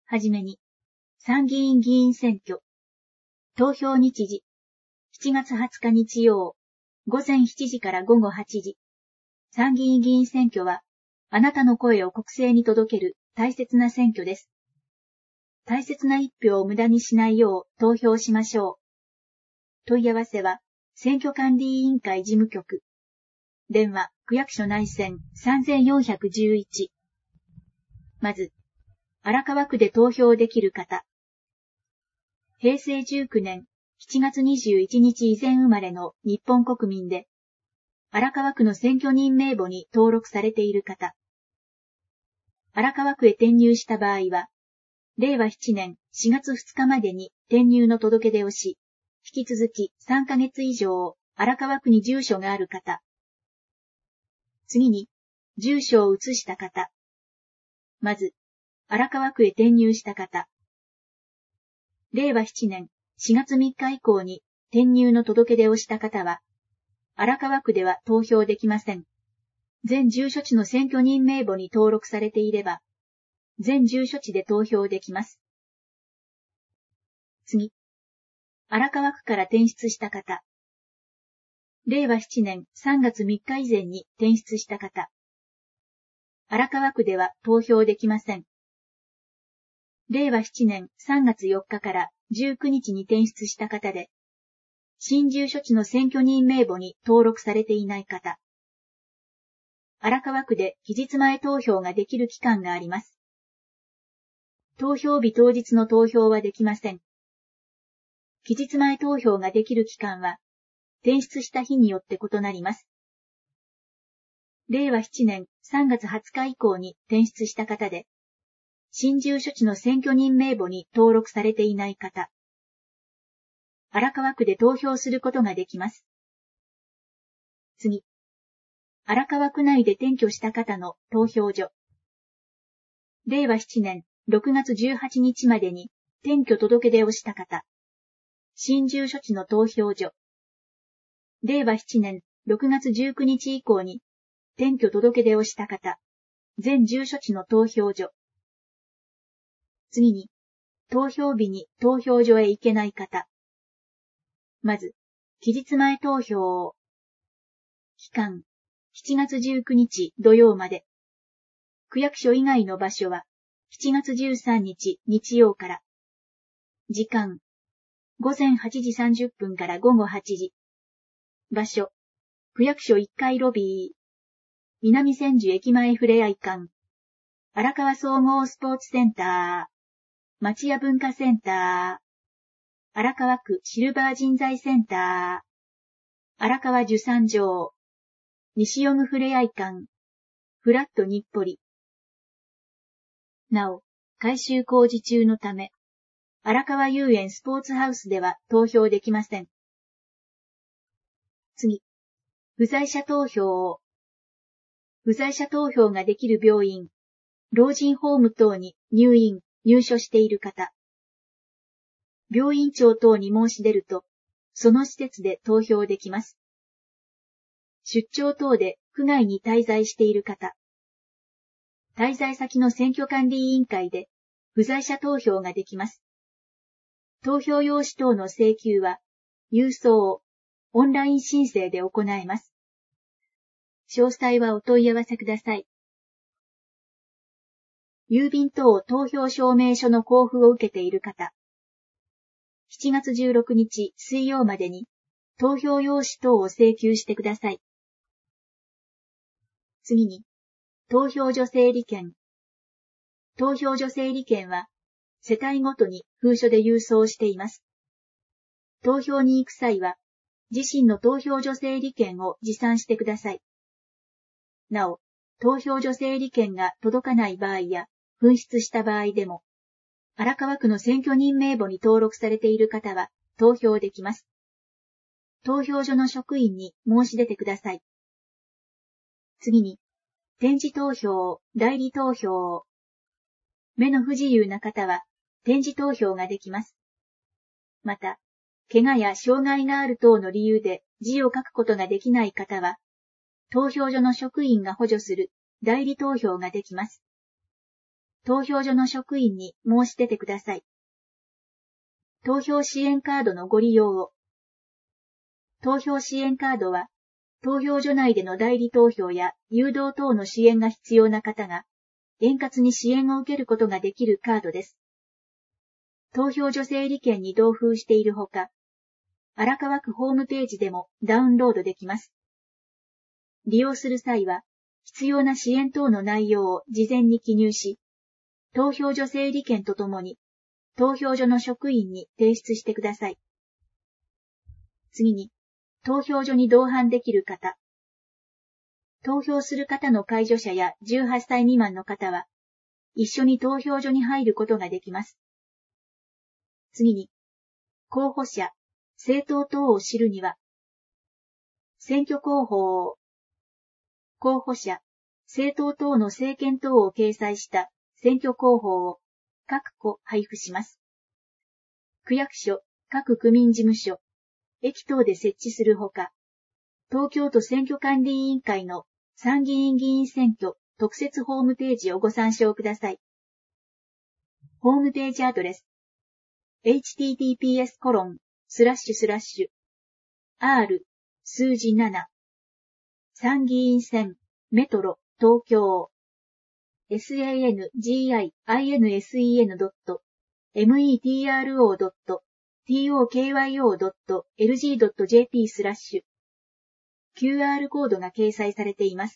はじめに、参議院議員選挙。投票日時。7月20日日曜、午前7時から午後8時。参議院議員選挙は、あなたの声を国政に届ける大切な選挙です。大切な一票を無駄にしないよう投票しましょう。問い合わせは、選挙管理委員会事務局。電話、区役所内線3411。まず、荒川区で投票できる方。平成19年7月21日以前生まれの日本国民で、荒川区の選挙人名簿に登録されている方。荒川区へ転入した場合は、令和7年4月2日までに転入の届け出をし、引き続き3ヶ月以上荒川区に住所がある方。次に、住所を移した方。まず、荒川区へ転入した方。令和7年4月3日以降に転入の届け出をした方は、荒川区では投票できません。全住所地の選挙人名簿に登録されていれば、全住所地で投票できます。次。荒川区から転出した方。令和7年3月3日以前に転出した方。荒川区では投票できません。令和7年3月4日から19日に転出した方で、新住所地の選挙人名簿に登録されていない方。荒川区で期日前投票ができる期間があります。投票日当日の投票はできません。期日前投票ができる期間は、転出した日によって異なります。令和7年3月20日以降に転出した方で、新住所地の選挙人名簿に登録されていない方。荒川区で投票することができます。次。荒川区内で転居した方の投票所。令和7年6月18日までに転居届出をした方。新住所地の投票所。令和7年6月19日以降に転居届出をした方。全住所地の投票所。次に、投票日に投票所へ行けない方。まず、期日前投票を。期間、7月19日土曜まで。区役所以外の場所は、7月13日日曜から。時間、午前8時30分から午後8時。場所、区役所1階ロビー。南千住駅前ふれあい館。荒川総合スポーツセンター。町屋文化センター。荒川区シルバー人材センター。荒川受産場。西予具ふれあい館。フラット日暮里。なお、改修工事中のため、荒川遊園スポーツハウスでは投票できません。次。不在者投票を。不在者投票ができる病院、老人ホーム等に入所している方。病院長等に申し出ると、その施設で投票できます。出張等で区外に滞在している方。滞在先の選挙管理委員会で不在者投票ができます。投票用紙等の請求は、郵送、オンライン申請で行えます。詳細はお問い合わせください。郵便等投票証明書の交付を受けている方。7月16日水曜までに投票用紙等を請求してください。次に、投票所整理券。投票所整理券は、世帯ごとに封書で郵送しています。投票に行く際は、自身の投票所整理券を持参してください。なお、投票所整理券が届かない場合や、紛失した場合でも、荒川区の選挙人名簿に登録されている方は、投票できます。投票所の職員に申し出てください。次に、点字投票、代理投票。目の不自由な方は、点字投票ができます。また、怪我や障害がある等の理由で字を書くことができない方は、投票所の職員が補助する代理投票ができます。 投票所の職員に申し出てください。投票支援カードのご利用を。投票支援カードは、投票所内での代理投票や誘導等の支援が必要な方が、円滑に支援を受けることができるカードです。投票所整理券に同封しているほか、荒川区ホームページでもダウンロードできます。利用する際は、必要な支援等の内容を事前に記入し、投票所整理券とともに、投票所の職員に提出してください。次に、投票所に同伴できる方。投票する方の介助者や18歳未満の方は、一緒に投票所に入ることができます。次に、候補者、政党等を知るには、選挙広報を、候補者、政党等の政見等を掲載した選挙広報を各個配布します。区役所、各区民事務所、駅等で設置するほか、東京都選挙管理委員会の参議院議員選挙特設ホームページをご参照ください。ホームページアドレス https://r 数字7参議院選メトロ東京 sangin-metro.tokyo.lg.jp/ QR コードが掲載されています。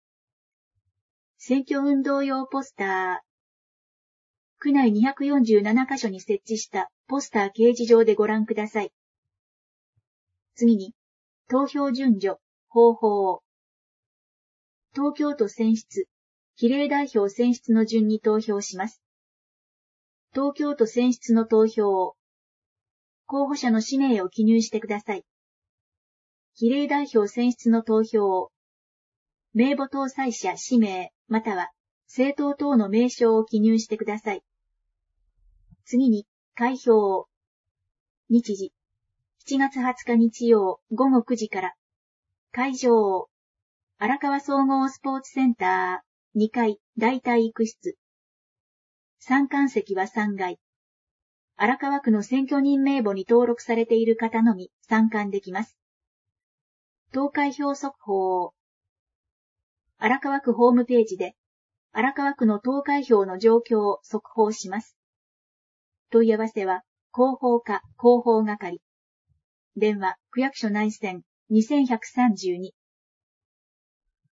選挙運動用ポスター。区内247カ所に設置したポスター掲示場でご覧ください。次に、投票順序、方法。東京都選出、比例代表選出の順に投票します。東京都選出の投票を。候補者の氏名を記入してください。比例代表選出の投票を。名簿登載者氏名、または政党等の名称を記入してください。次に、開票を。日時、7月20日日曜午後9時から。会場を。荒川総合スポーツセンター、2階、大体育室。参観席は3階。荒川区の選挙人名簿に登録されている方のみ参観できます。投開票速報。荒川区ホームページで、荒川区の投開票の状況を速報します。問い合わせは、広報課広報係。電話、区役所内線2132